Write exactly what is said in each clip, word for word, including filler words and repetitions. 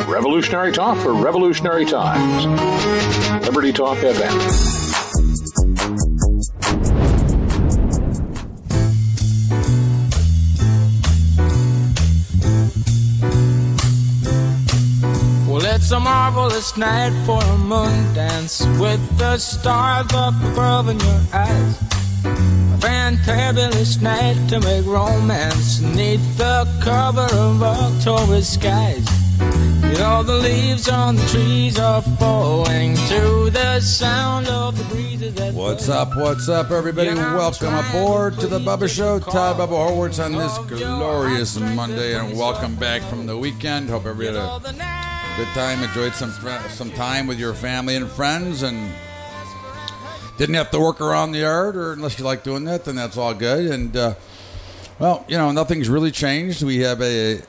Revolutionary talk for revolutionary times. Liberty Talk F M. Well, it's a marvelous night for a moon dance with the stars up above in your eyes. A fantabulous night to make romance neath the cover of October skies. You know the leaves on the trees are falling to the sound of the breezes that What's up, what's up, everybody? Welcome aboard to the Bubba Show. Todd Bubba Horwitz on this glorious Monday, and welcome back from the weekend. Hope everybody had a good time, enjoyed some some time with your family and friends, and didn't have to work around the yard, or unless you like doing that, then that's all good. And, uh, well, you know, nothing's really changed. We have a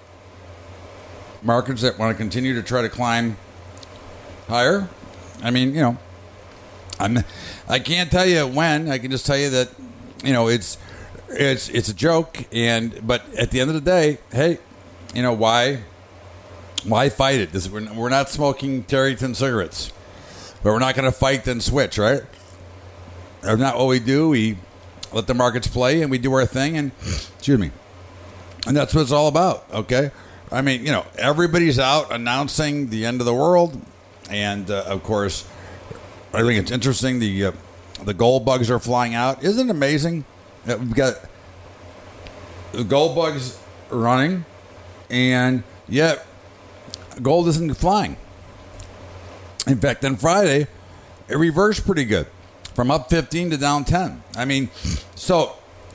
markets that want to continue to try to climb higher. I mean, you know, I'm, I can't tell you when. I can just tell you that, you know, it's it's it's a joke. And but at the end of the day, hey, you know, why why fight it? This, we're, we're not smoking Tareyton cigarettes, but we're not going to fight then switch, right? That's not what we do. We let the markets play, and we do our thing. And excuse me, and that's what it's all about. Okay. I mean, you know, everybody's out announcing the end of the world, and uh, of course, I think it's interesting. The uh, the gold bugs are flying out. Isn't it amazing that we've got the gold bugs running, and yet gold isn't flying? In fact, on Friday, it reversed pretty good, from up fifteen to down ten. I mean, so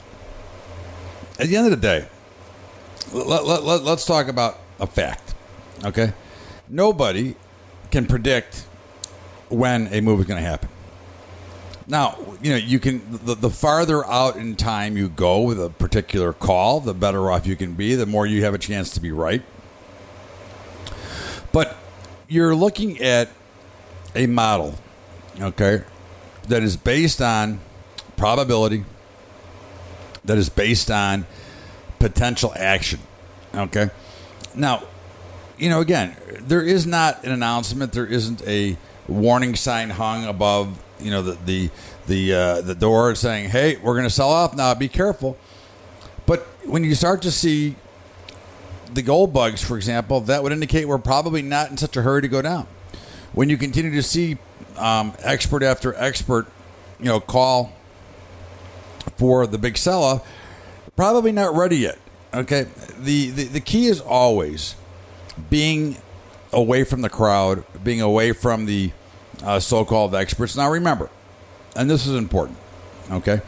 at the end of the day, Let, let, let, let's talk about a fact, okay? Nobody can predict when a move is going to happen. Now, you know, you can, the, the farther out in time you go with a particular call, the better off you can be, the more you have a chance to be right. But you're looking at a model, okay, that is based on probability, that is based on potential action. Okay. Now, you know, again, there is not an announcement. There isn't a warning sign hung above, you know, the the the uh, the door saying, "Hey, we're going to sell off now. Be careful." But when you start to see the gold bugs, for example, that would indicate we're probably not in such a hurry to go down. When you continue to see um, expert after expert, you know, call for the big sell-off, probably not ready yet. Okay, the, the the key is always being away from the crowd, being away from the uh, so-called experts. Now remember, and this is important, okay,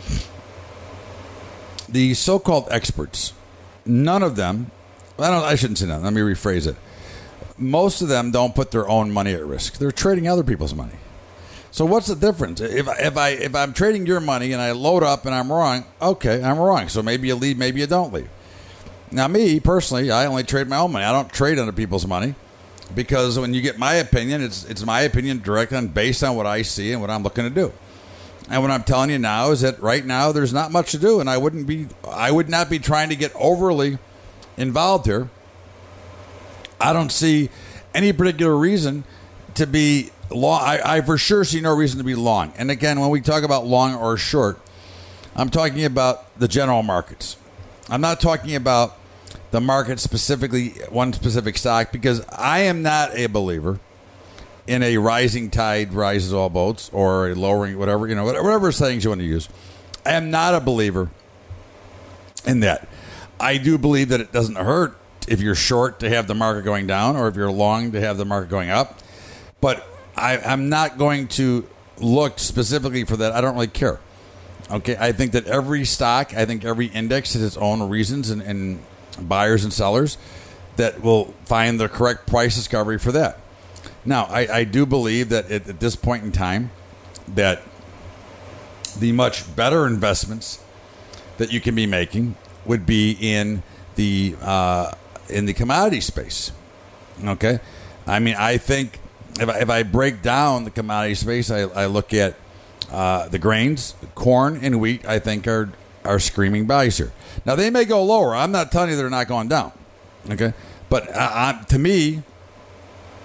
the so-called experts, none of them, I don't, I shouldn't say none, let me rephrase it. Most of them don't put their own money at risk. They're trading other people's money. So what's the difference? If if I if I'm trading your money and I load up and I'm wrong, okay, I'm wrong. So maybe you leave, maybe you don't leave. Now, me personally, I only trade my own money. I don't trade other people's money, because when you get my opinion, it's it's my opinion direct on based on what I see and what I'm looking to do. And what I'm telling you now is that right now there's not much to do, and I wouldn't be I would not be trying to get overly involved here. I don't see any particular reason to be long. I, I for sure see no reason to be long. And again, when we talk about long or short, I'm talking about the general markets. I'm not talking about the market specifically, one specific stock, because I am not a believer in a rising tide rises all boats, or a lowering, whatever, you know, whatever settings you want to use. I am not a believer in that. I do believe that it doesn't hurt if you're short to have the market going down, or if you're long to have the market going up. But I, I'm not going to look specifically for that. I don't really care. Okay, I think that every stock, I think every index has its own reasons and, and buyers and sellers that will find the correct price discovery for that. Now, I, I do believe that at, at this point in time, that the much better investments that you can be making would be in the uh, in the commodity space. Okay, I mean, I think if I, if I break down the commodity space, I, I look at uh, the grains, corn and wheat. I think are are screaming buys here. Now they may go lower. I'm not telling you they're not going down. Okay, but uh, uh, to me,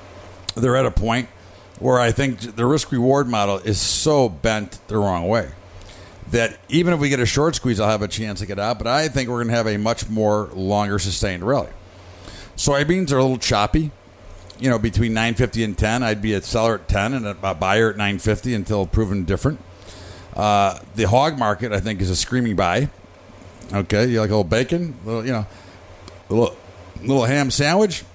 they're at a point where I think the risk-reward model is so bent the wrong way that even if we get a short squeeze, I'll have a chance to get out. But I think we're going to have a much more longer sustained rally. Soybeans are a little choppy. You know, between nine fifty and ten, I'd be a seller at ten and a buyer at nine fifty until proven different. Uh, the hog market, I think, is a screaming buy. Okay, you like a little bacon, a little, you know, a little, little ham sandwich.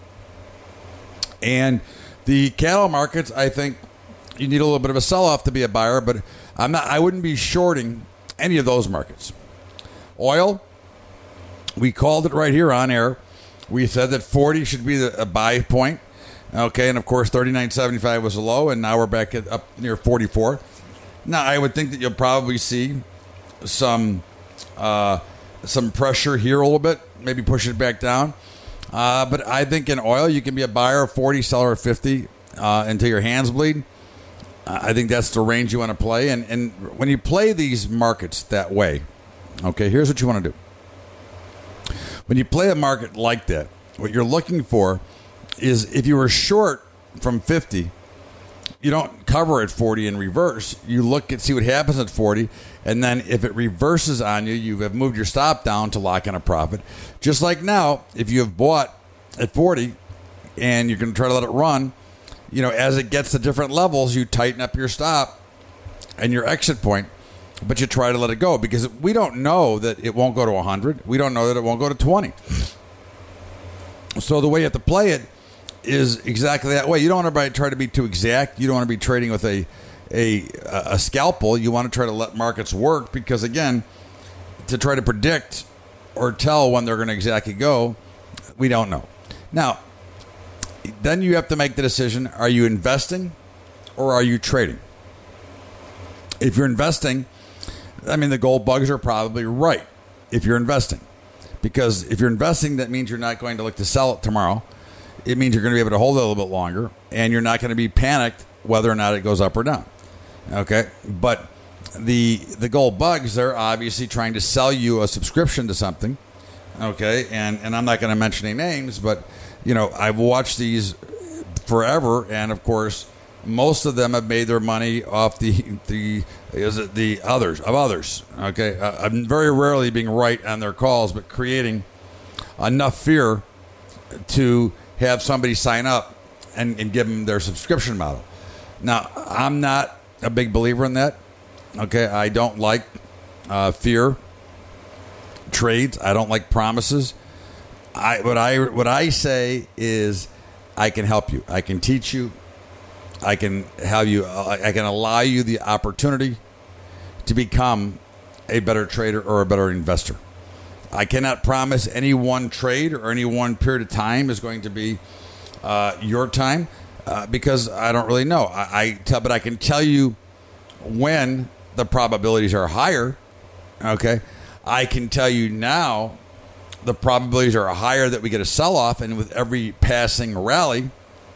And the cattle markets, I think, you need a little bit of a sell-off to be a buyer, but I'm not. I wouldn't be shorting any of those markets. Oil, we called it right here on air. We said that forty should be the, a buy point. Okay, and of course thirty-nine seventy-five was a low, and now we're back at up near forty-four. Now I would think that you'll probably see some uh, some pressure here a little bit, maybe push it back down. Uh, but I think in oil you can be a buyer of forty, seller of fifty uh, until your hands bleed. Uh, I think that's the range you want to play, and and when you play these markets that way, okay, here's what you want to do. When you play a market like that, what you're looking for is if you were short from fifty, you don't cover at forty in reverse. You look and see what happens at forty, and then if it reverses on you, you have moved your stop down to lock in a profit. Just like now, if you have bought at forty and you're going to try to let it run, you know, as it gets to different levels, you tighten up your stop and your exit point, but you try to let it go because we don't know that it won't go to one hundred. We don't know that it won't go to twenty. So the way you have to play it is exactly that way. You don't want to try to be too exact. You don't want to be trading with a a a scalpel. You want to try to let markets work because, again, to try to predict or tell when they're going to exactly go, we don't know. Now, then you have to make the decision, are you investing or are you trading? If you're investing, I mean, the gold bugs are probably right if you're investing. Because if you're investing, that means you're not going to look to sell it tomorrow. It means you're going to be able to hold it a little bit longer, and you're not going to be panicked whether or not it goes up or down. Okay? But the the gold bugs, they're obviously trying to sell you a subscription to something. Okay? And, and I'm not going to mention any names, but, you know, I've watched these forever, and, of course, most of them have made their money off the the is it the others of others. Okay, uh, I'm very rarely being right on their calls, but creating enough fear to have somebody sign up and, and give them their subscription model. Now, I'm not a big believer in that. Okay, I don't like uh, fear trades. I don't like promises. I what I what I say is I can help you. I can teach you. I can have you. I can allow you the opportunity to become a better trader or a better investor. I cannot promise any one trade or any one period of time is going to be uh, your time uh, because I don't really know. I, I tell, but I can tell you when the probabilities are higher. Okay, I can tell you now the probabilities are higher that we get a sell-off, and with every passing rally,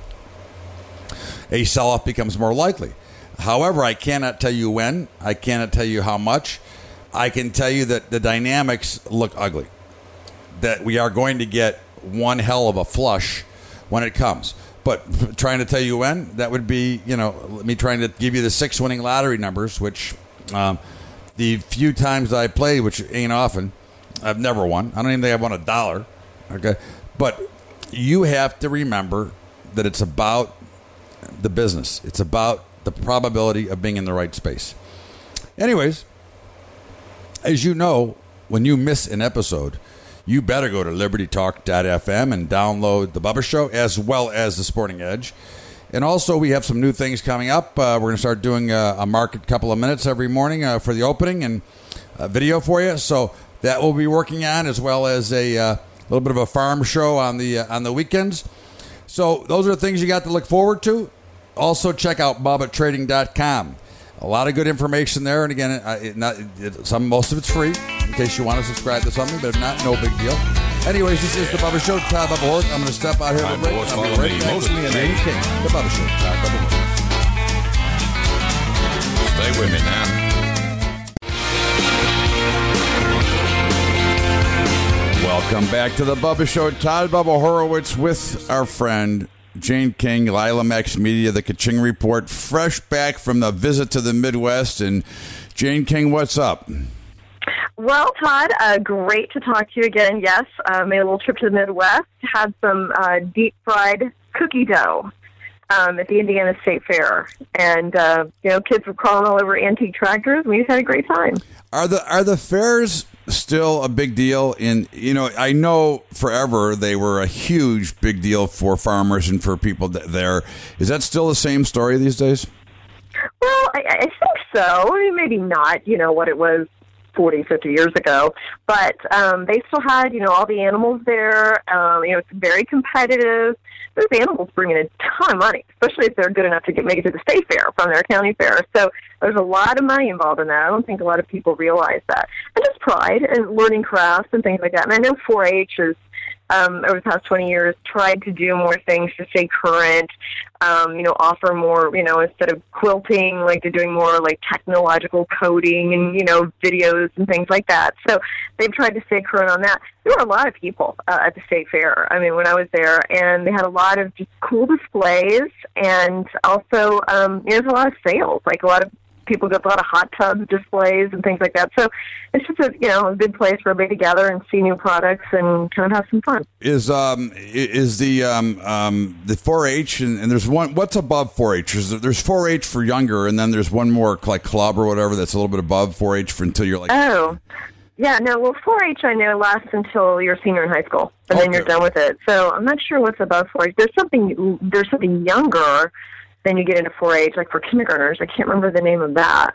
a sell-off becomes more likely. However, I cannot tell you when. I cannot tell you how much. I can tell you that the dynamics look ugly. That we are going to get one hell of a flush when it comes. But trying to tell you when, that would be, you know, me trying to give you the six winning lottery numbers, which um, the few times I played, which ain't often, I've never won. I don't even think I've won a dollar. Okay, but you have to remember that it's about the business. It's about the probability of being in the right space. Anyways, as you know, when you miss an episode, you better go to liberty talk dot f m and download The Bubba Show as well as The Sporting Edge. And also, we have some new things coming up. Uh, we're going to start doing a, a market couple of minutes every morning uh, for the opening and a video for you. So that we'll be working on, as well as a uh, little bit of a farm show on the uh, on the weekends. So those are the things you got to look forward to. Also, check out bubba trading dot com. A lot of good information there. And again, it, not, it, some most of it's free in case you want to subscribe to something, but if not, no big deal. Anyways, this is The Bubba Show. Todd Bubba Hort. I'm going to step out here Time with to watch I'll be follow right me, back. mostly in Jane King. The Bubba Show. Todd Bubba Hort. Stay with me now. Welcome back to The Bubba Show. Todd Bubba Horowitz with our friend Jane King, Lila Max Media, the Kaching Report, fresh back from the visit to the Midwest. And Jane King, what's up? Well, Todd, uh, great to talk to you again. Yes, uh, made a little trip to the Midwest, had some uh, deep-fried cookie dough um, at the Indiana State Fair. And, uh, you know, kids were crawling all over antique tractors. We just had a great time. Are the are the fairs still a big deal? In you know, I know forever they were a huge big deal for farmers and for people th- there. Is that still the same story these days? Well, I, I think so. I mean, maybe not, you know, what it was forty, fifty years ago. But um, they still had, you know, all the animals there. Um, you know, it's very competitive. Those animals bring in a ton of money, especially if they're good enough to get make it to the state fair from their county fair. So there's a lot of money involved in that. I don't think a lot of people realize that. And just pride and learning crafts and things like that. And I know four H is, um, over the past twenty years, tried to do more things to stay current, um, you know, offer more, you know, instead of quilting, like they're doing more like technological coding and, you know, videos and things like that. So they've tried to stay current on that. There were a lot of people uh, at the state fair, I mean, when I was there, and they had a lot of just cool displays, and also, um, you know, there's a lot of sales, like a lot of people get a lot of hot tub displays and things like that. So it's just a, you know, a good place for everybody to gather and see new products and kind of have some fun. Is um is the um um the four H and, and there's one, what's above four H? There's, there's four H for younger, and then there's one more like club or whatever that's a little bit above four H for until you're like oh yeah no well four H I know lasts until you're a senior in high school, and okay. Then you're done with it. So I'm not sure what's above four H. There's something there's something younger. Then you get into four H, like for kindergartners. I can't remember the name of that.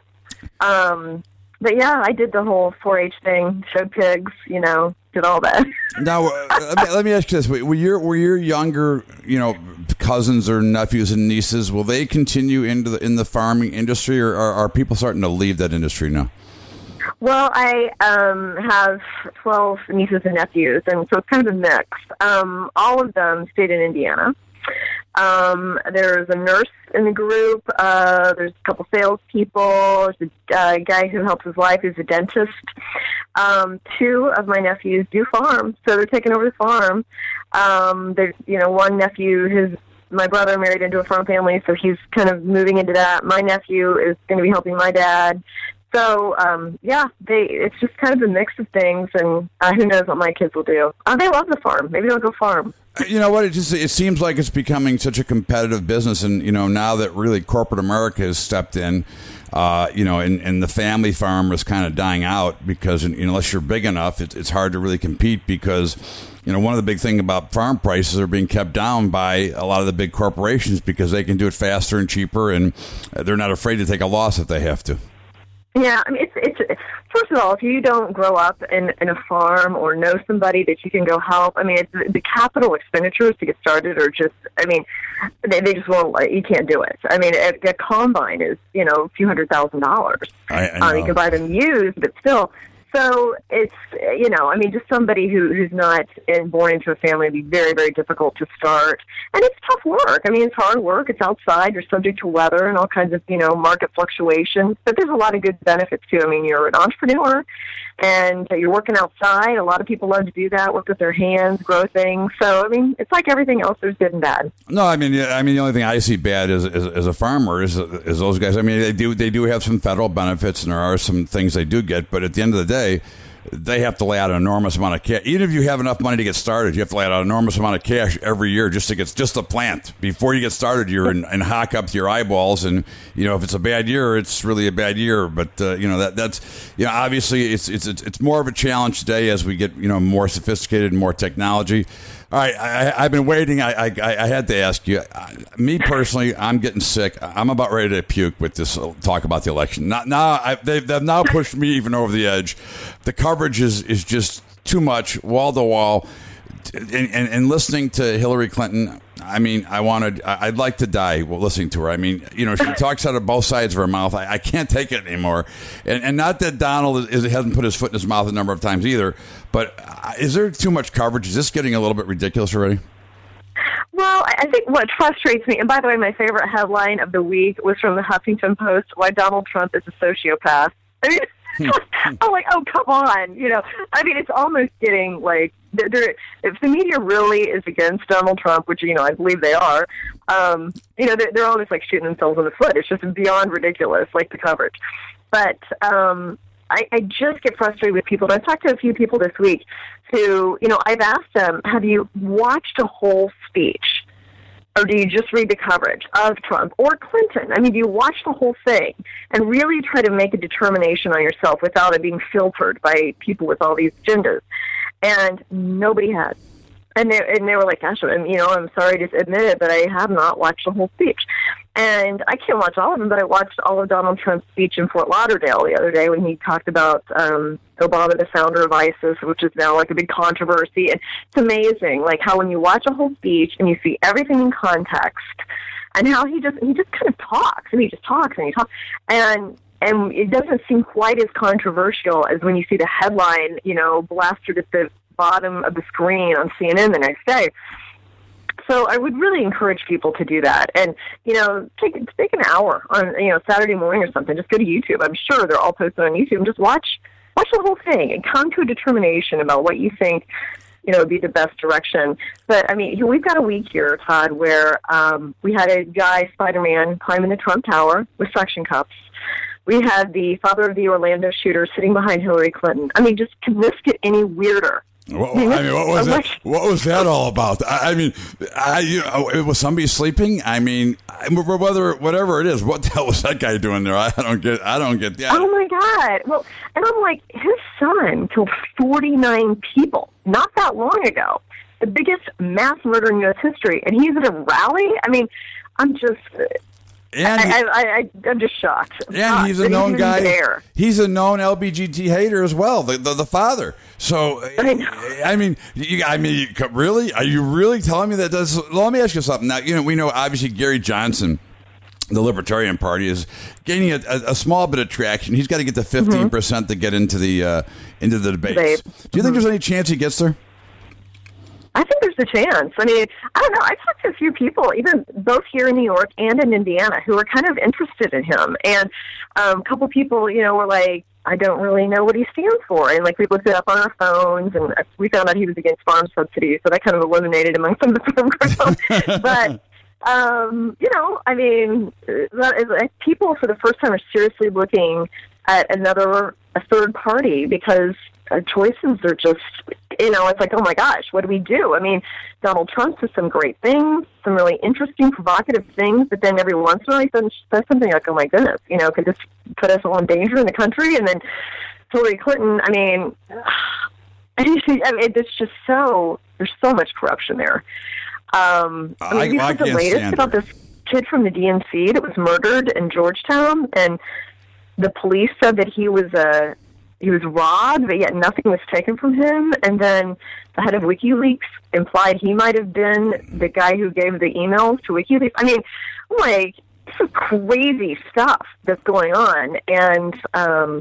Um, but yeah, I did the whole four H thing, showed pigs, you know, did all that. Now, uh, let, me, let me ask you this. Were your, were your younger, you know, cousins or nephews and nieces, will they continue into the, in the farming industry, or are, are people starting to leave that industry now? Well, I um, have twelve nieces and nephews, and so it's kind of a mix. Um, all of them stayed in Indiana. Um, there's a nurse in the group. Uh, there's a couple salespeople. There's a uh, guy who helps his wife who's a dentist. Um, two of my nephews do farm, so they're taking over the farm. Um, there's, you know, one nephew, his my brother married into a farm family, so he's kind of moving into that. My nephew is going to be helping my dad. So, um, yeah, they it's just kind of a mix of things, and uh, who knows what my kids will do. Uh, they love the farm. Maybe they'll go farm. You know what? It just it seems like it's becoming such a competitive business, and you know now that really corporate America has stepped in, uh, you know, and, and the family farm is kind of dying out because you know, unless you're big enough, it, it's hard to really compete because you know one of the big things about farm prices are being kept down by a lot of the big corporations because they can do it faster and cheaper, and they're not afraid to take a loss if they have to. Yeah, I mean, it's, it's first of all, if you don't grow up in, in a farm or know somebody that you can go help, I mean, it's, the capital expenditures to get started are just, I mean, they, they just won't, you can't do it. I mean, a, a combine is, you know, a few hundred thousand dollars. I, I um, you can buy them used, but still. So it's, you know, I mean, just somebody who, who's not in, born into a family would be very, very difficult to start. And it's tough work. I mean, it's hard work. It's outside. You're subject to weather and all kinds of, you know, market fluctuations. But there's a lot of good benefits, too. I mean, you're an entrepreneur, and you're working outside. A lot of people love to do that, work with their hands, grow things. So, I mean, it's like everything else. There's good and bad. No, I mean, I mean, the only thing I see bad as, as, as a farmer is, is those guys. I mean, they do they do have some federal benefits, and there are some things they do get. But at the end of the day, they have to lay out an enormous amount of cash. Even if you have enough money to get started, you have to lay out an enormous amount of cash every year just to get just the plant. Before you get started, you're in, in hock up to your eyeballs, and you know if it's a bad year, it's really a bad year. But uh, you know that that's you know obviously it's it's it's more of a challenge today as we get you know more sophisticated and more technology. All right, I, I've been waiting. I, I I had to ask you. I, me personally, I'm getting sick. I'm about ready to puke with this talk about the election. Not, now, I, they've, they've now pushed me even over the edge. The coverage is, is just too much, wall to wall. And, and, and listening to Hillary Clinton, I mean, I wanted, I'd like to die listening to her. I mean, you know, she talks out of both sides of her mouth. I, I can't take it anymore. And, and not that Donald is, hasn't put his foot in his mouth a number of times either, but is there too much coverage? Is this getting a little bit ridiculous already? Well, I think what frustrates me, and by the way, my favorite headline of the week was from the Huffington Post, why Donald Trump is a sociopath. I mean, I'm like, oh, come on. You know, I mean, it's almost getting, like, they're, they're, if the media really is against Donald Trump, which, you know, I believe they are, um, you know, they're, they're almost like shooting themselves in the foot. It's just beyond ridiculous, like the coverage. But um, I, I just get frustrated with people. And I've talked to a few people this week who, you know, I've asked them, have you watched a whole speech? Or do you just read the coverage of Trump or Clinton? I mean, do you watch the whole thing and really try to make a determination on yourself without it being filtered by people with all these agendas? And nobody has. And they, and they were like, gosh, I'm, you know, I'm sorry to admit it, but I have not watched the whole speech. And I can't watch all of them, but I watched all of Donald Trump's speech in Fort Lauderdale the other day when he talked about um, Obama, the founder of ISIS, which is now like a big controversy. And it's amazing, like how when you watch a whole speech and you see everything in context, and how he just he just kind of talks and he just talks and he talks, and and it doesn't seem quite as controversial as when you see the headline, you know, blasted at the bottom of the screen on C N N the next day. So I would really encourage people to do that, and you know, take take an hour on you know Saturday morning or something. Just go to YouTube. I'm sure they're all posted on YouTube, and just watch watch the whole thing and come to a determination about what you think you know would be the best direction. But I mean, we've got a week here, Todd, where um, we had a guy, Spider-Man, climbing the Trump Tower with suction cups. We had the father of the Orlando shooter sitting behind Hillary Clinton. I mean, just can this get any weirder? What, I mean, what was that? What was that all about? I, I mean, I, you know, was somebody sleeping? I mean, whether whatever it is, what the hell was that guy doing there? I don't get. I don't get that. Oh my God! Well, and I'm like, his son killed forty-nine people not that long ago, the biggest mass murder in U S history, and he's at a rally. I mean, I'm just. And I, I, I, I'm just shocked. I'm and shocked he's a known he's guy. There. He's a known L G B T hater as well. The the, the father. So I, I mean, you, I mean, really, are you really telling me that? Does, let me ask you something. Now, you know, we know obviously Gary Johnson, the Libertarian Party, is gaining a, a, a small bit of traction. He's got to get to fifteen percent mm-hmm. to get into the uh, into the debates. Debate. Do you mm-hmm. think there's any chance he gets there? I think there's a chance. I mean, I don't know. I talked to a few people, even both here in New York and in Indiana, who are kind of interested in him. And um, a couple people, you know, were like, I don't really know what he stands for. And, like, we looked it up on our phones, and we found out he was against farm subsidies, so that kind of eliminated among some of the farm groups. But, um, you know, I mean, that is, like, people for the first time are seriously looking at another, a third party, because uh, choices are just, you know, it's like, oh my gosh, what do we do? I mean, Donald Trump says some great things, some really interesting, provocative things, but then every once in a while he says, says something like, oh my goodness, you know, could this put us all in danger in the country? And then Hillary Clinton, I mean, I mean, it's just so, there's so much corruption there. Um, I mean, I, I you heard the latest about this kid from the D N C that was murdered in Georgetown, and the police said that he was a, He was robbed, but yet nothing was taken from him. And then the head of WikiLeaks implied he might have been the guy who gave the emails to WikiLeaks. I mean, I'm like, this is crazy stuff that's going on. And um,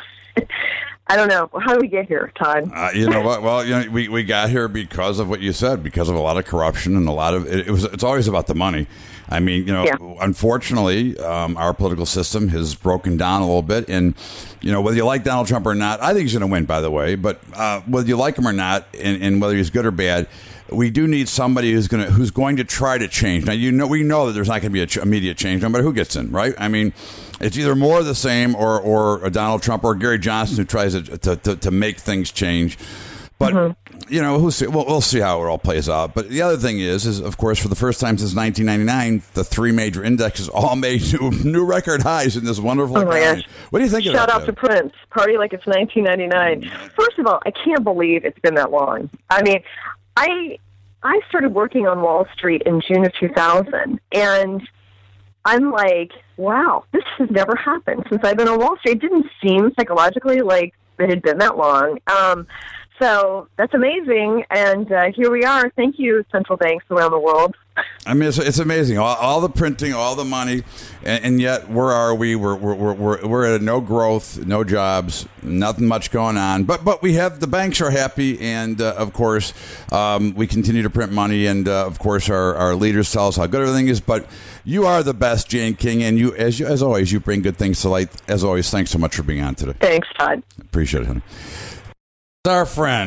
I don't know. How do we get here, Todd? Uh, you know what? Well, you know, we, we got here because of what you said, because of a lot of corruption and a lot of it, it was. It's always about the money. I mean, you know, yeah. unfortunately, um, our political system has broken down a little bit. And, you know, whether you like Donald Trump or not, I think he's going to win, by the way. But uh, whether you like him or not, and, and whether he's good or bad, we do need somebody who's going to who's going to try to change. Now, you know, we know that there's not going to be a ch- immediate change, no matter who gets in, right? I mean, it's either more of the same or, or a Donald Trump or Gary Johnson who tries to, to, to, to make things change. But, mm-hmm. you know, we'll see, we'll, we'll see how it all plays out. But the other thing is, is, of course, for the first time since nineteen ninety-nine, the three major indexes all made new, new record highs in this wonderful oh economy. What do you think Shout about that? Shout out to Prince. Party like it's nineteen ninety-nine. First of all, I can't believe it's been that long. I mean, I I started working on Wall Street in June of two thousand, and I'm like, wow, this has never happened since I've been on Wall Street. It didn't seem psychologically like it had been that long. Um, so that's amazing, and uh, here we are. Thank you, central banks around the world. I mean, it's, it's amazing. All, all the printing, all the money, and, and yet where are we? We're we're we're we're at no growth, no jobs, nothing much going on. But but we have the banks are happy, and uh, of course um, we continue to print money, and uh, of course our, our leaders tell us how good everything is. But you are the best, Jane King, and you as you, as always you bring good things to light. As always, thanks so much for being on today. Thanks, Todd. Appreciate it, honey. Our friend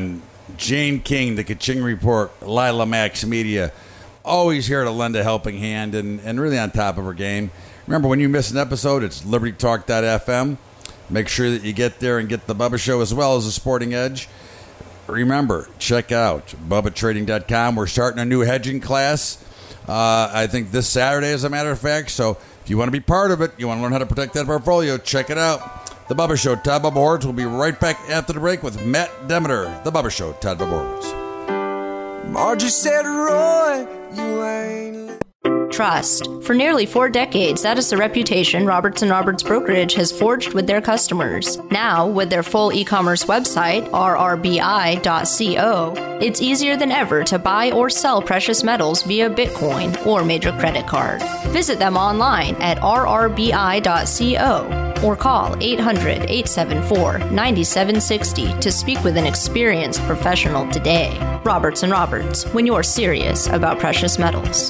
Jane King, the Kaching Report, Lila Max Media, always here to lend a helping hand and, and really on top of her game. Remember, when you miss an episode, it's liberty talk dot f m. Make sure that you get there and get the Bubba Show as well as the Sporting Edge. Remember, check out bubba trading dot com. We're starting a new hedging class, uh, I think this Saturday, as a matter of fact. So if you want to be part of it, you want to learn how to protect that portfolio, check it out. The Bubba Show, Todd Bubba Horwitz. We'll be right back after the break with Matt Demeter. The Bubba Show, Todd Bubba Horwitz. Margie said, Roy, you ain't... Trust. For nearly four decades, that is the reputation Roberts and Roberts Brokerage has forged with their customers. Now, with their full e-commerce website, r r b i dot co, it's easier than ever to buy or sell precious metals via Bitcoin or major credit card. Visit them online at r r b i dot co or call eight hundred, eight seven four, nine seven six zero to speak with an experienced professional today. Roberts and Roberts, when you're serious about precious metals.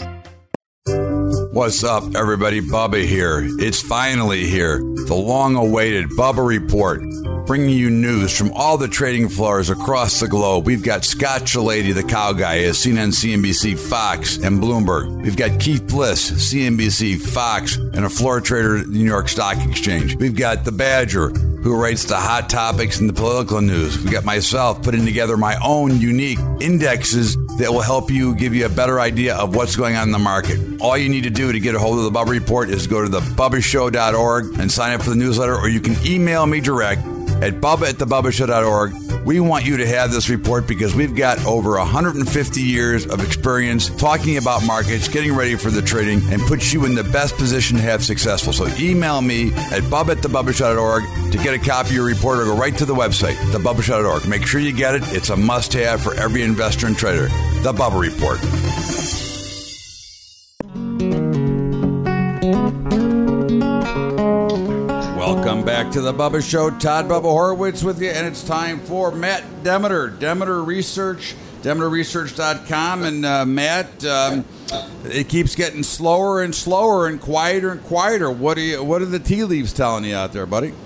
What's up, everybody? Bubba here. It's finally here. The long-awaited Bubba Report, bringing you news from all the trading floors across the globe. We've got Scott Chilady, the cow guy, as seen on C N B C, Fox, and Bloomberg. We've got Keith Bliss, C N B C, Fox, and a floor trader at the New York Stock Exchange. We've got the Badger, who writes the hot topics and the political news. We've got myself putting together my own unique indexes that will help you, give you a better idea of what's going on in the market. All you need to do to get a hold of the Bubba Report is go to the bubba show dot org and sign up for the newsletter, or you can email me direct at bubba at the bubba show dot org. We want you to have this report because we've got over one hundred fifty years of experience talking about markets, getting ready for the trading, and puts you in the best position to have successful. So email me at bubba at the bubba show dot org to get a copy of your report, or go right to the website, the bubba show dot org. Make sure you get it. It's a must-have for every investor and trader. The Bubba Report. Welcome back to the Bubba Show. Todd Bubba Horwitz with you, and it's time for Matt Demeter, Demeter Research, demeter research dot com. And uh, Matt, um, it keeps getting slower and slower and quieter and quieter. What do you? What are the tea leaves telling you out there, buddy?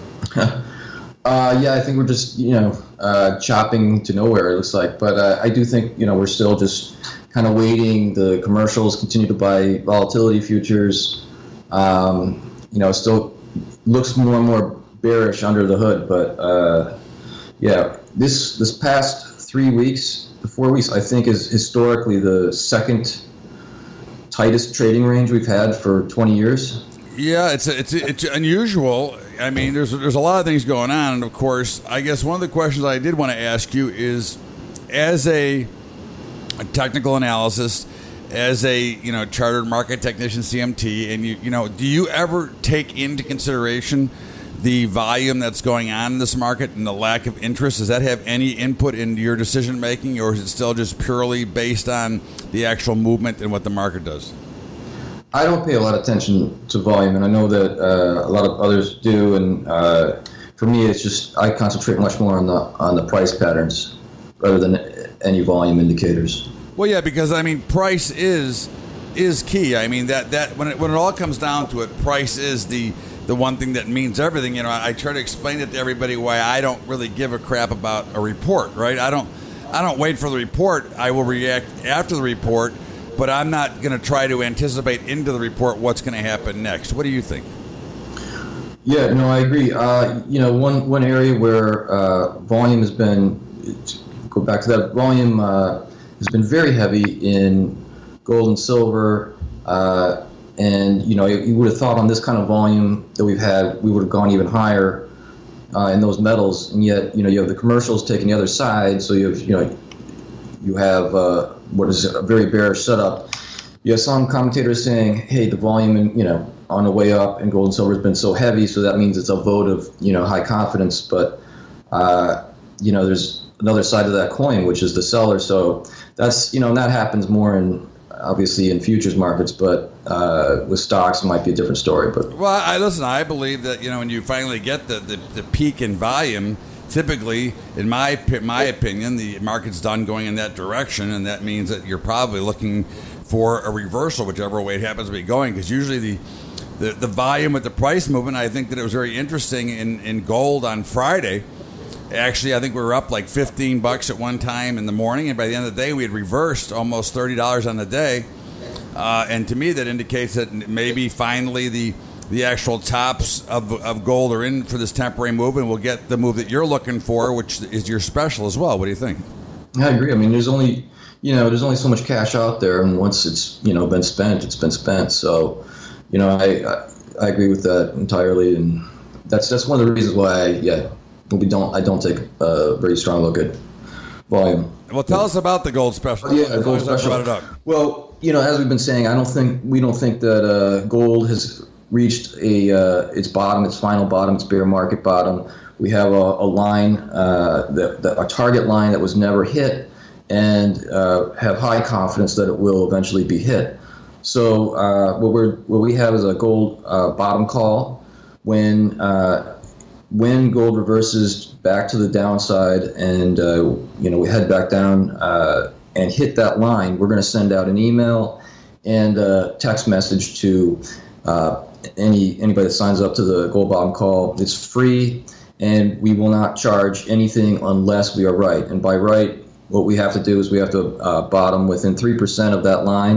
Uh, yeah, I think we're just, you know, uh, chopping to nowhere, it looks like. But uh, I do think, you know, we're still just kind of waiting. The commercials continue to buy volatility futures. Um, you know, it still looks more and more bearish under the hood. But, uh, yeah, this this past three weeks, four weeks, I think is historically the second tightest trading range we've had for twenty years. Yeah, it's it's it's unusual. I mean, there's there's a lot of things going on, and of course, I guess one of the questions I did want to ask you is, as a, a technical analyst, as a you know chartered market technician, C M T, and you you know, do you ever take into consideration the volume that's going on in this market and the lack of interest? Does that have any input into your decision making, or is it still just purely based on the actual movement and what the market does? I don't pay a lot of attention to volume, and I know that uh, a lot of others do. And uh, for me, it's just I concentrate much more on the on the price patterns rather than any volume indicators. Well, yeah, because I mean, price is is key. I mean that that when it when it all comes down to it, price is the the one thing that means everything. You know, I, I try to explain it to everybody why I don't really give a crap about a report, right? I don't I don't wait for the report. I will react after the report. But I'm not going to try to anticipate into the report what's going to happen next. What do you think? Yeah, no, I agree. Uh, you know, one one area where uh, volume has been, go back to that, volume uh, has been very heavy in gold and silver. Uh, and, you know, you would have thought on this kind of volume that we've had, we would have gone even higher uh, in those metals. And yet, you know, you have the commercials taking the other side. So you have, you know, you have uh, what is a very bearish setup. You have some commentators saying, hey, the volume, in, you know, on the way up in gold and silver has been so heavy, so that means it's a vote of, you know, high confidence. But, uh, you know, there's another side of that coin, which is the seller. So that's, you know, and that happens more in, obviously, in futures markets, but uh, with stocks, it might be a different story. But well, I listen, I believe that, you know, when you finally get the, the, the peak in volume, typically, in my my opinion, the market's done going in that direction, and that means that you're probably looking for a reversal, whichever way it happens to be going, because usually the, the, the volume with the price movement, I think that it was very interesting in, in gold on Friday. Actually, I think we were up like fifteen bucks at one time in the morning, and by the end of the day, we had reversed almost thirty dollars on the day. Uh, and to me, that indicates that maybe finally the the actual tops of of gold are in for this temporary move, and we'll get the move that you're looking for, which is your special as well. What do you think? I agree. I mean, there's only you know there's only so much cash out there, and once it's you know been spent, it's been spent. So, you know, I I, I agree with that entirely, and that's that's one of the reasons why I, yeah. We don't. I don't take a very strong look at volume. Well, tell us about the gold special. Yeah, the gold special. Brought it up. Well, you know, as we've been saying, I don't think we don't think that uh, gold has reached a uh, its bottom, its final bottom, its bear market bottom. We have a, a line, uh, that, that a target line that was never hit, and uh, have high confidence that it will eventually be hit. So uh, what we're what we have is a gold uh, bottom call when. Uh, When gold reverses back to the downside and, uh, you know, we head back down uh, and hit that line, we're going to send out an email and a text message to uh, any anybody that signs up to the gold bottom call. It's free, and we will not charge anything unless we are right. And by right, what we have to do is we have to uh, bottom within three percent of that line,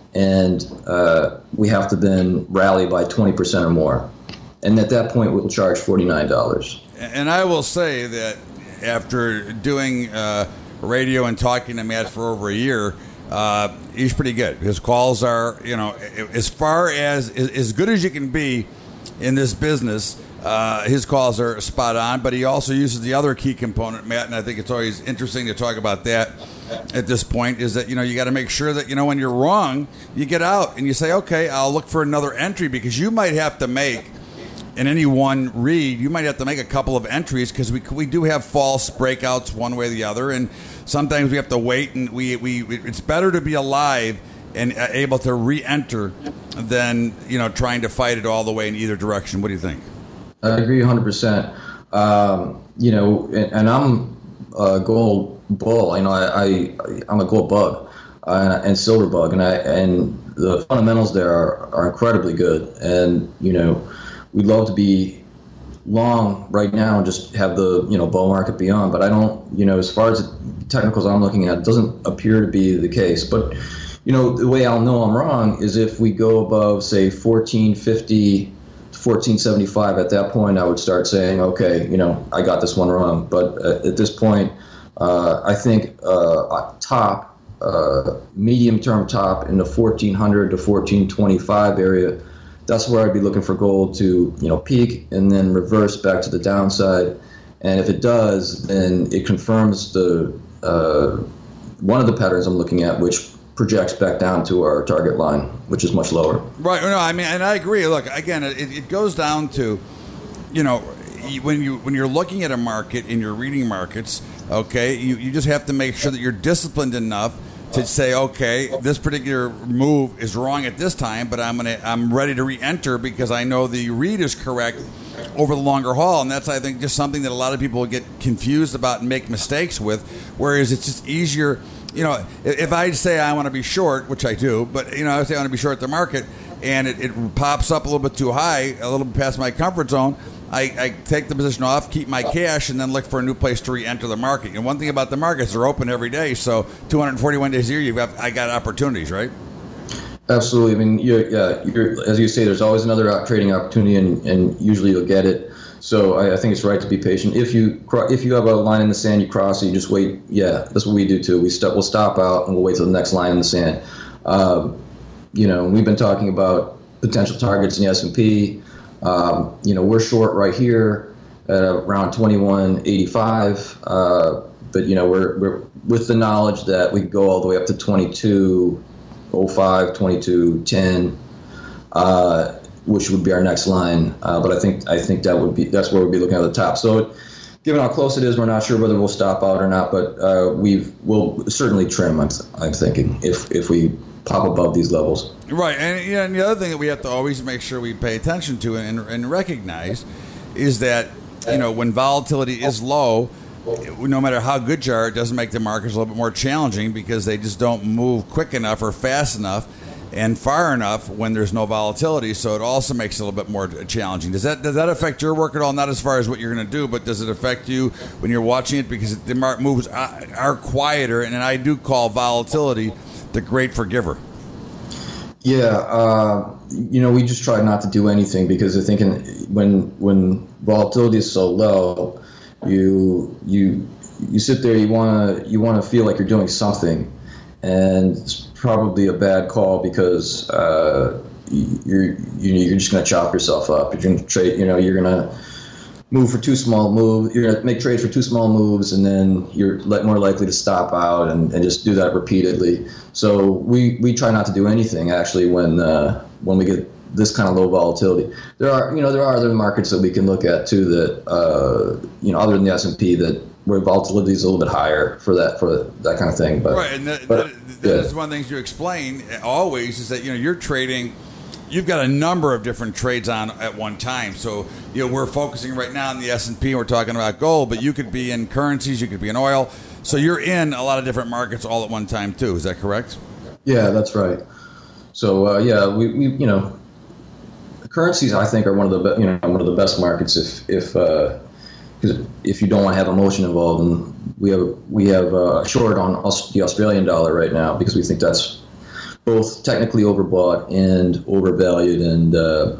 and uh, we have to then rally by twenty percent or more. And at that point, we'll charge forty-nine dollars. And I will say that after doing uh, radio and talking to Matt for over a year, uh, he's pretty good. His calls are, you know, as far as as good as you can be in this business, uh, his calls are spot on. But he also uses the other key component, Matt, and I think it's always interesting to talk about that at this point, is that, you know, you got to make sure that, you know, when you're wrong, you get out and you say, okay, I'll look for another entry, because you might have to make, in any one read, you might have to make a couple of entries, because we we do have false breakouts one way or the other, and sometimes we have to wait, and we, we it's better to be alive and able to re-enter than, you know, trying to fight it all the way in either direction. What do you think? I agree one hundred percent. Um, you know, and, and I'm a gold bull. You know, I, I I'm a gold bug uh, and silver bug, and I and the fundamentals there are, are incredibly good, and you know. We'd love to be long right now and just have the, you know, bull market be on. But I don't, you know, as far as the technicals I'm looking at, it doesn't appear to be the case. But, you know, the way I'll know I'm wrong is if we go above, say, fourteen fifty to fourteen seventy-five. At that point, I would start saying, okay, you know, I got this one wrong. But uh, at this point, uh, I think uh, top, uh, medium-term top in the fourteen hundred to fourteen twenty-five area, that's where I'd be looking for gold to, you know, peak and then reverse back to the downside. And if it does, then it confirms the uh, one of the patterns I'm looking at, which projects back down to our target line, which is much lower. Right. No, I mean, and I agree. Look, again, it, it goes down to, you know, when you when you're looking at a market and you're reading markets, okay, you, you just have to make sure that you're disciplined enough to say, okay, this particular move is wrong at this time, but I'm gonna I'm ready to re-enter because I know the read is correct over the longer haul, and that's, I think, just something that a lot of people get confused about and make mistakes with. Whereas it's just easier, you know, if I say I want to be short, which I do, but you know, I say I want to be short the market, and it, it pops up a little bit too high, a little bit past my comfort zone. I, I take the position off, keep my cash, and then look for a new place to re-enter the market. And one thing about the markets, they're open every day. So two hundred forty-one days a year, you've got I got opportunities, right? Absolutely. I mean, you're, yeah, you're, as you say, there's always another trading opportunity, and, and usually you'll get it. So I, I think it's right to be patient. If you if you have a line in the sand, you cross it, you just wait. Yeah, that's what we do too. We stop, we'll stop out and we'll wait till the next line in the sand. Um, you know, we've been talking about potential targets in the S and P. Um, you know, we're short right here at around twenty-one eighty-five, uh, but you know, we're we're with the knowledge that we could go all the way up to twenty-two oh five, twenty-two ten, uh, which would be our next line. Uh, but I think I think that would be that's where we'd be looking at the top. So, given how close it is, we're not sure whether we'll stop out or not, but uh, we've we'll certainly trim. I'm I'm thinking if if we pop above these levels. Right, and, you know, and the other thing that we have to always make sure we pay attention to and, and recognize is that, you know, when volatility is low, no matter how good you are, it doesn't make the markets a little bit more challenging because they just don't move quick enough or fast enough. and far enough when there's no volatility, so it also makes it a little bit more challenging. Does that does that affect your work at all? Not as far as what you're going to do, but does it affect you when you're watching it? Because the market moves are quieter, and I do call volatility the great forgiver. Yeah, uh, you know, we just try not to do anything because I think in, when when volatility is so low, you you you sit there, you wanna you wanna feel like you're doing something, and it's probably a bad call because uh, you're you're just gonna chop yourself up. You're gonna trade, you know, you're gonna move for two small moves. You're gonna make trades for two small moves, and then you're more likely to stop out and, and just do that repeatedly. So we, we try not to do anything actually when uh, when we get this kind of low volatility. There are you know there are other markets that we can look at too that uh, you know other than the S and P that where volatility is a little bit higher for that for that kind of thing. But right, and that, but, that, that yeah. is one of the things you explain always is that you know you're trading. You've got a number of different trades on at one time. So, you know, we're focusing right now on the S and P. We're talking about gold, but you could be in currencies. You could be in oil. So you're in a lot of different markets all at one time, too. Is that correct? Yeah, that's right. So, uh, yeah, we, we, you know, currencies, I think, are one of the, be- you know, one of the best markets if, if, uh, if you don't want to have emotion involved. And we have, we have uh, short on the Australian dollar right now because we think that's both technically overbought and overvalued, and uh,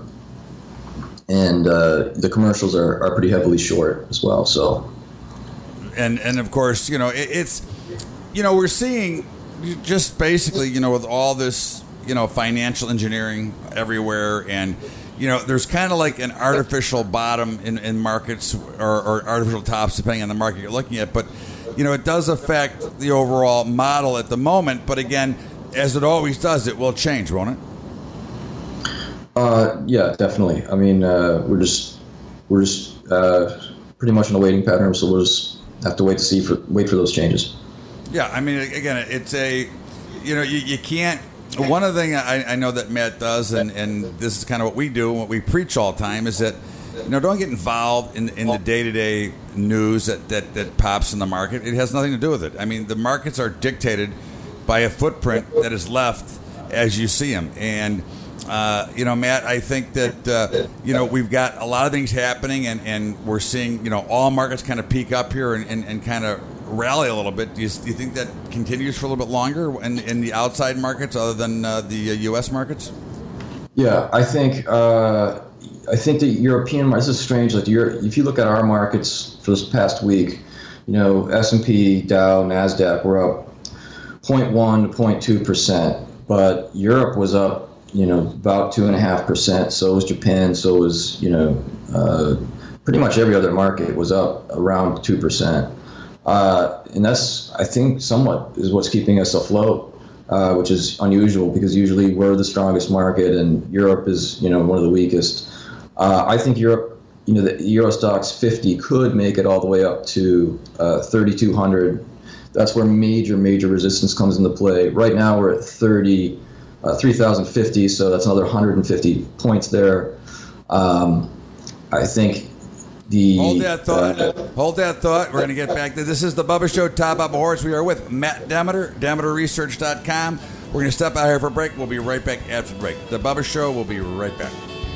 and uh, the commercials are, are pretty heavily short as well. So, and and of course, you know, it, it's you know we're seeing just basically you know with all this you know financial engineering everywhere, and you know there's kind of like an artificial bottom in, in markets or, or artificial tops depending on the market you're looking at, but you know it does affect the overall model at the moment. But again, as it always does, it will change, won't it? Uh, yeah, definitely. I mean, uh, we're just we're just uh, pretty much in a waiting pattern, so we'll just have to wait to see for wait for those changes. Yeah, I mean, again, it's a you know you, you can't. One of the things I, I know that Matt does, and, and this is kind of what we do and what we preach all the time, is that you know don't get involved in in the day to day news that, that that pops in the market. It has nothing to do with it. I mean, the markets are dictated by a footprint that is left as you see them. And, uh, you know, Matt, I think that, uh, you know, we've got a lot of things happening and, and we're seeing, you know, all markets kind of peak up here and, and, and kind of rally a little bit. Do you, do you think that continues for a little bit longer in, in the outside markets other than uh, the uh, U S markets? Yeah, I think uh, I think the European markets, this is strange, like Europe, if you look at our markets for this past week, you know, S and P, Dow, NASDAQ were up zero point one to zero point two percent, but Europe was up, you know, about two and a half percent. So was Japan. So was, you know, uh, pretty much every other market was up around two percent. Uh, and that's, I think, somewhat is what's keeping us afloat, uh, which is unusual because usually we're the strongest market and Europe is, you know, one of the weakest. Uh, I think Europe, you know, the Eurostoxx fifty could make it all the way up to uh, thirty-two hundred. That's where major, major resistance comes into play. Right now we're at thirty, uh, three thousand fifty, so that's another one hundred fifty points there. Um, I think the... Hold that thought. Uh, Hold that thought. We're going to get back to this. Is the Bubba Show, Top Up a Horse. We are with Matt Demeter, Demeter Research dot com. We're going to step out here for a break. We'll be right back after the break. The Bubba Show will be right back.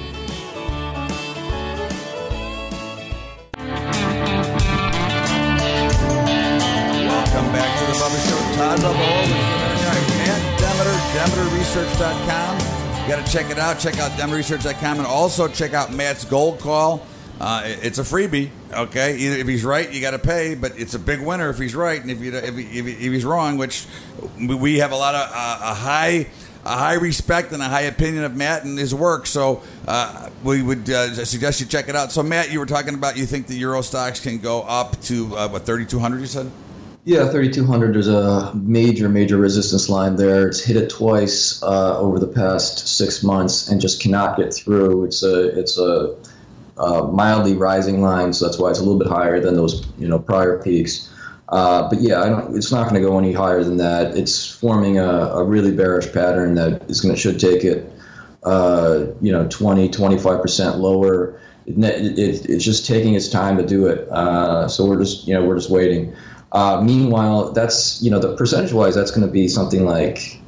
Todd Bubba Matt Demeter, Demeter Research dot com. You got to check it out. Check out Demeter Research dot com and also check out Matt's Gold Call. Uh, it's a freebie, okay? Either if he's right, you got to pay, but it's a big winner if he's right, and if you if, he, if, he, if he's wrong, which we have a lot of uh, a high a high respect and a high opinion of Matt and his work. So uh, we would uh, suggest you check it out. So Matt, you were talking about you think the Eurostoxx can go up to uh, what thirty-two hundred? You said. Yeah, thirty-two hundred, there's a major, major resistance line there. It's hit it twice uh, over the past six months and just cannot get through. It's a it's a, a mildly rising line, so that's why it's a little bit higher than those you know prior peaks. Uh, but yeah, I don't, it's not going to go any higher than that. It's forming a, a really bearish pattern that is going to should take it uh, you know twenty, twenty-five percent lower. It, it, it's just taking its time to do it. Uh, so we're just you know we're just waiting. Uh, meanwhile, that's, you know, the percentage-wise, that's going to be something like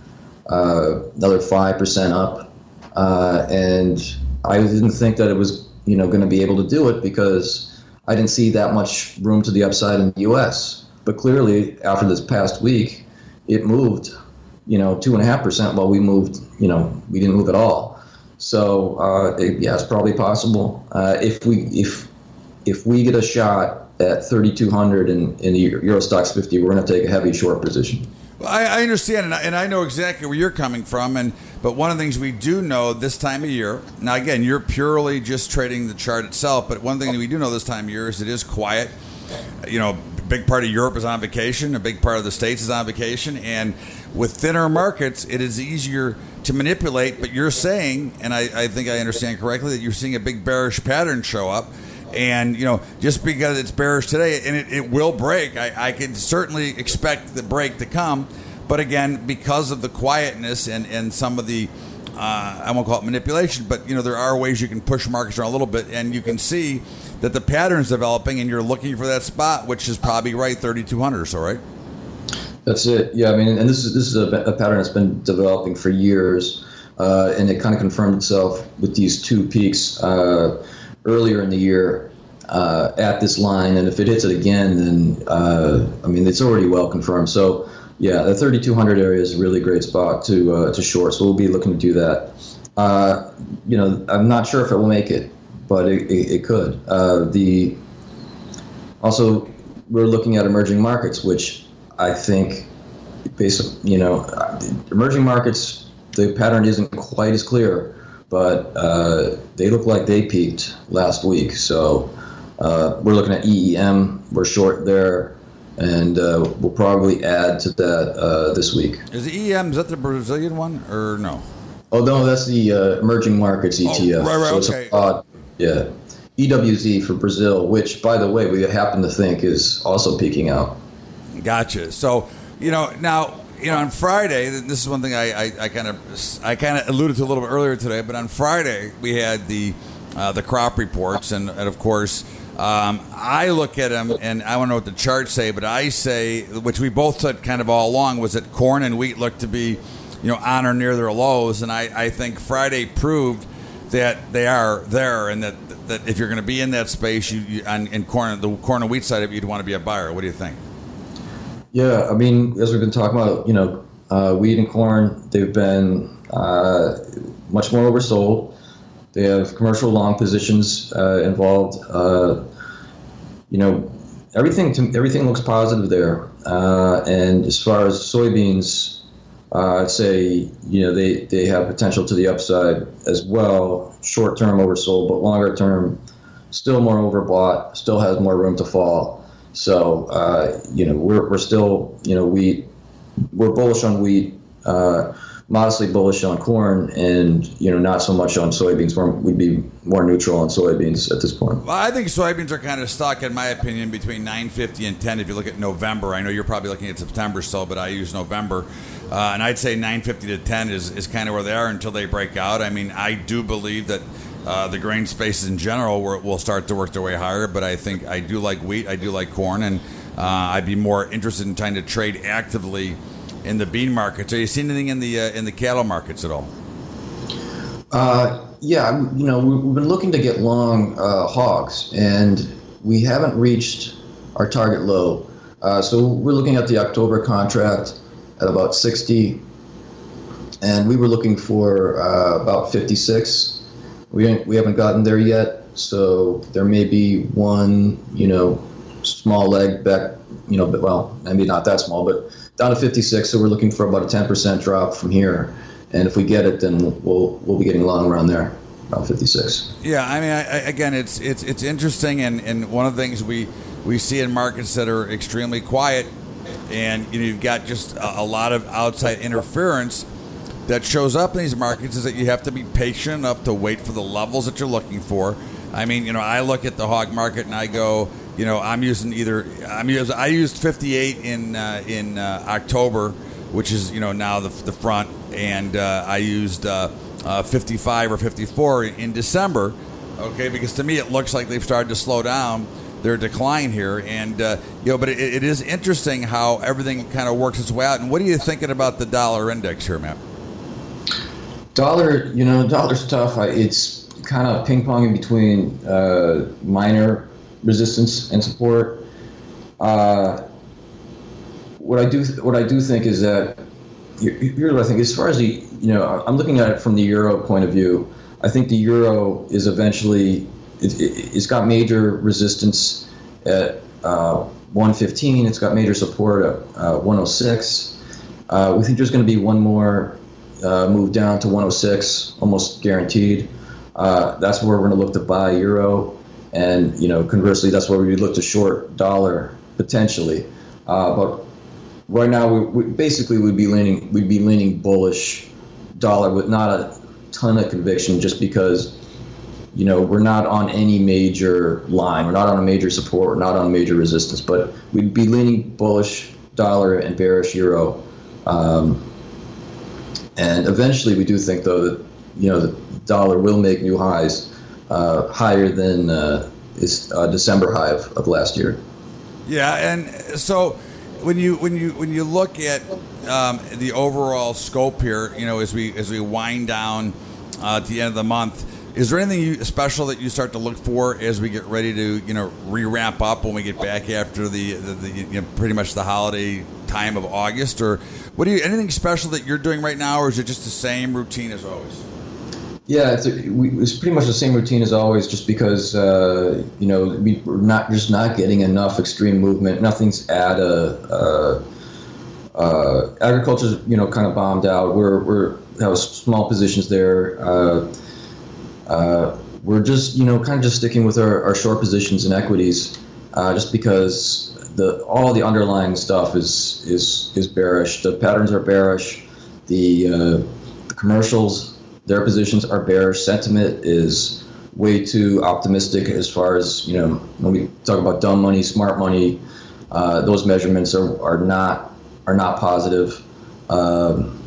uh, another five percent up. Uh, and I didn't think that it was, you know, going to be able to do it because I didn't see that much room to the upside in the U S. But clearly, after this past week, it moved, you know, two and a half percent while we moved, you know, we didn't move at all. So uh, it, yeah, it's probably possible. Uh, if we if if we get a shot at thirty-two hundred in, in the Euro Stoxx fifty, we're going to take a heavy short position. Well, I, I understand, and I, and I know exactly where you're coming from. And but one of the things we do know this time of year, now again, you're purely just trading the chart itself. But one thing that we do know this time of year is it is quiet. You know, a big part of Europe is on vacation. A big part of the States is on vacation. And with thinner markets, it is easier to manipulate. But you're saying, and I, I think I understand correctly, that you're seeing a big bearish pattern show up. And, you know, just because it's bearish today, and it, it will break, I, I can certainly expect the break to come. But again, because of the quietness and, and some of the, uh, I won't call it manipulation, but, you know, there are ways you can push markets around a little bit. And you can see that the pattern's developing, and you're looking for that spot, which is probably right thirty-two hundred or so, right? That's it. Yeah, I mean, and this is this is a, a pattern that's been developing for years. Uh, and it kind of confirmed itself with these two peaks uh, earlier in the year uh, at this line, and if it hits it again, then uh, I mean it's already well confirmed. So yeah, the thirty-two hundred area is a really great spot to uh, to short. So we'll be looking to do that. Uh, you know, I'm not sure if it will make it, but it, it, it could. Uh, the also we're looking at emerging markets, which I think, basically, you know, emerging markets, the pattern isn't quite as clear. But uh, they look like they peaked last week. So uh, we're looking at E E M. We're short there. And uh, we'll probably add to that uh, this week. Is the E E M, is that the Brazilian one or no? Oh, no, that's the uh, emerging markets E T F. Oh, right, right, so okay. It's a odd, yeah. E W Z for Brazil, which, by the way, we happen to think is also peaking out. Gotcha. So, you know, now... You know, on Friday, this is one thing I, I, I kind of I kind of alluded to a little bit earlier today. But on Friday, we had the uh, the crop reports, and, and of course, um, I look at them, and I don't know what the charts say, but I say, which we both said kind of all along, was that corn and wheat looked to be, you know, on or near their lows, and I, I think Friday proved that they are there, and that that if you're going to be in that space, you, you on in corn the corn and wheat side of it, you'd want to be a buyer. What do you think? Yeah, I mean, as we've been talking about, you know, uh, wheat and corn, they've been uh, much more oversold. They have commercial long positions uh, involved. Uh, you know, everything to, everything looks positive there. Uh, and as far as soybeans, uh, I'd say, you know, they, they have potential to the upside as well. Short term oversold, but longer term, still more overbought, still has more room to fall. So, uh, you know, we're we're still, you know, wheat, we're bullish on wheat, uh, modestly bullish on corn, and, you know, not so much on soybeans. We're, we'd be more neutral on soybeans at this point. Well, I think soybeans are kind of stuck, in my opinion, between nine fifty and ten. If you look at November, I know you're probably looking at September still, but I use November. Uh, and I'd say nine fifty to ten is, is kind of where they are until they break out. I mean, I do believe that Uh, the grain spaces in general will, will start to work their way higher, but I think I do like wheat, I do like corn, and uh, I'd be more interested in trying to trade actively in the bean markets. Are you seeing anything in the uh, in the cattle markets at all? Uh, yeah, you know, we've been looking to get long uh, hogs, and we haven't reached our target low. Uh, so we're looking at the October contract at about sixty, and we were looking for uh, about fifty-six. We we haven't gotten there yet, so there may be one, you know, small leg back, you know, but well, maybe not that small, but down to fifty-six. So we're looking for about a ten percent drop from here, and if we get it, then we'll we'll be getting long around there, about fifty-six. Yeah, I mean, I, I, again, it's it's it's interesting, and, and one of the things we we see in markets that are extremely quiet, and you know, you've got just a, a lot of outside interference that shows up in these markets, is that you have to be patient enough to wait for the levels that you're looking for. I mean, you know, I look at the hog market and I go, you know, I'm using either I'm using, I used fifty-eight in uh, in uh, October, which is, you know, now the the front, and uh, I used uh, uh, fifty-five or fifty-four in December. Okay, because to me it looks like they've started to slow down their decline here, and uh, you know, but it, it is interesting how everything kind of works its way out. And what are you thinking about the dollar index here, Matt? Dollar, you know, dollar's tough. I, it's kind of ping-ponging between uh, minor resistance and support. Uh, what I do, what I do think is that here's what I think. As far as the, you know, I'm looking at it from the euro point of view. I think the euro is eventually, it, it, it's got major resistance at uh, one fifteen. It's got major support at uh, one oh six. Uh, we think there's going to be one more uh, move down to one oh six, almost guaranteed. Uh, that's where we're going to look to buy euro, and you know, conversely, that's where we would look to short dollar potentially. Uh, but right now, we, we basically would be leaning we'd be leaning bullish dollar with not a ton of conviction, just because you know we're not on any major line, we're not on a major support, we're not on major resistance, but we'd be leaning bullish dollar and bearish euro. Um, and eventually, we do think though that you know the dollar will make new highs, uh, higher than uh, its uh, December high of, of last year. Yeah, and so when you when you when you look at um, the overall scope here, you know, as we as we wind down uh, at the end of the month, is there anything you, special that you start to look for as we get ready to you know re-ramp up when we get back after the, the, the you know, pretty much the holiday time of August, or what do you anything special that you're doing right now, or is it just the same routine as always? Yeah, it's, a, we, it's pretty much the same routine as always, just because, uh, you know, we, we're not just not getting enough extreme movement. Nothing's at a, uh, uh, agriculture's, you know, kind of bombed out. We're, we're have small positions there. Uh, uh, we're just, you know, kind of just sticking with our, our short positions in equities, uh, just because the all the underlying stuff is, is, is bearish. The patterns are bearish. The, uh, the commercials, their positions are bearish. Sentiment is way too optimistic as far as, you know, when we talk about dumb money, smart money, uh, those measurements are, are not are not positive. Um,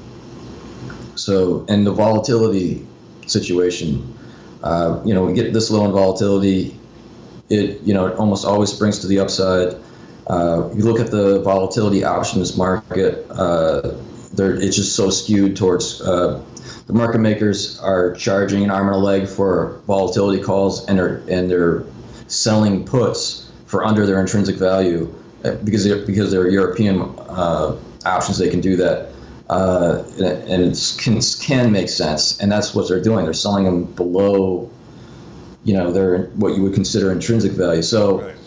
so, and the volatility situation, uh, you know, we get this low in volatility, it, you know, it almost always springs to the upside. Uh, you look at the volatility options market, uh, they're, it's just so skewed towards, uh, the market makers are charging an arm and a leg for volatility calls, and are and they're selling puts for under their intrinsic value because they're, because they're European uh, options. They can do that, uh, and it can can make sense. And that's what they're doing. They're selling them below, you know, their what you would consider intrinsic value. So, right.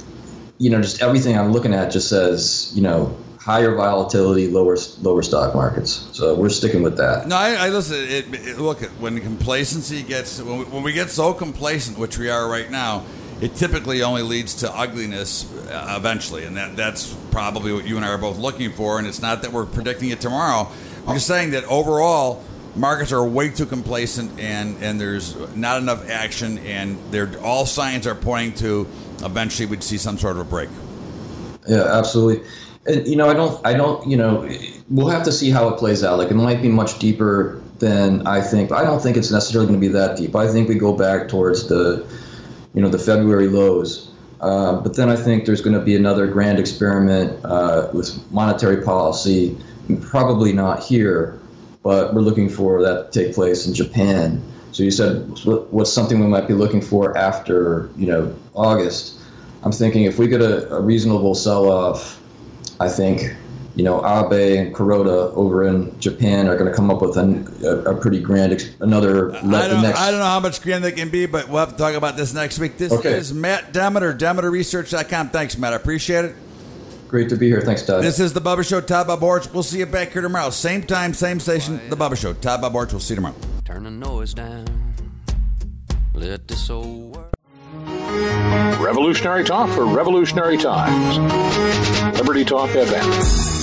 you know, just everything I'm looking at just says, you know, higher volatility, lower lower stock markets. So we're sticking with that. No, I, I listen. It, it, look, when complacency gets when we, when we get so complacent, which we are right now, it typically only leads to ugliness uh, eventually, and that that's probably what you and I are both looking for. And it's not that we're predicting it tomorrow. I'm just saying that overall, markets are way too complacent, and, and there's not enough action, and they're all signs are pointing to eventually we'd see some sort of a break. Yeah, absolutely. And, you know, I don't, I don't, you know, we'll have to see how it plays out. Like, it might be much deeper than I think. But I don't think it's necessarily going to be that deep. I think we go back towards the, you know, the February lows. Uh, but then I think there's going to be another grand experiment uh, with monetary policy. Probably not here, but we're looking for that to take place in Japan. So you said what's something we might be looking for after, you know, August. I'm thinking if we get a, a reasonable sell-off, I think, you know, Abe and Kuroda over in Japan are going to come up with an, a, a pretty grand, ex- another... I don't, next... I don't know how much grand they can be, but we'll have to talk about this next week. This okay. is Matt Demeter, Demeter Research dot com. Thanks, Matt. I appreciate it. Great to be here. Thanks, Todd. This is The Bubba Show. Todd Bob Orch. We'll see you back here tomorrow. Same time, same station. The Bubba Show. Todd Bob Orch. We'll see you tomorrow. Turn the noise down. Let this old world... Revolutionary talk for revolutionary times. Liberty Talk F M.